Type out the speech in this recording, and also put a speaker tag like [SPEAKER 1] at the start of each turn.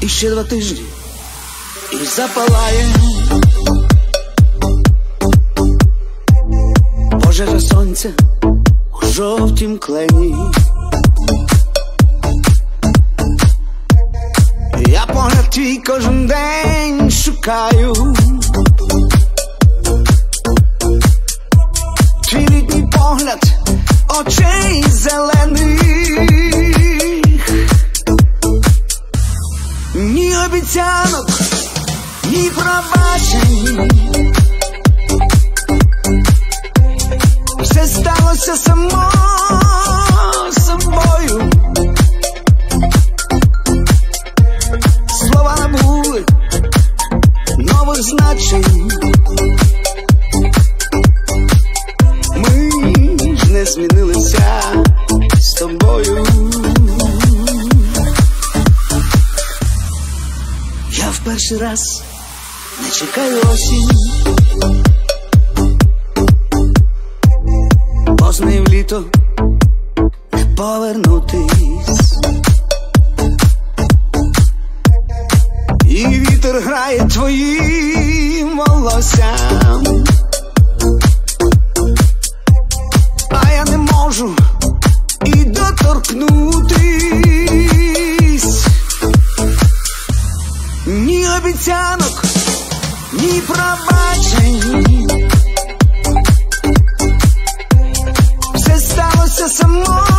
[SPEAKER 1] І ще 2 тижні, і запалає пожежа сонця у жовтім клені. Я погляд твій кожен день шукаю, твій літній погляд очей зелених. Ні обіцянок, ні пробачень, все сталося само собою. Слова набули нових значень. Ми ж не змінилися з тобою. Я в перший раз не чекаю осінь, бо з нею в літо не повернутись. І вітер грає твоїм волоссям, а я не можу і доторкнутись. Ні обіцянок, ні пробачень, все сталося само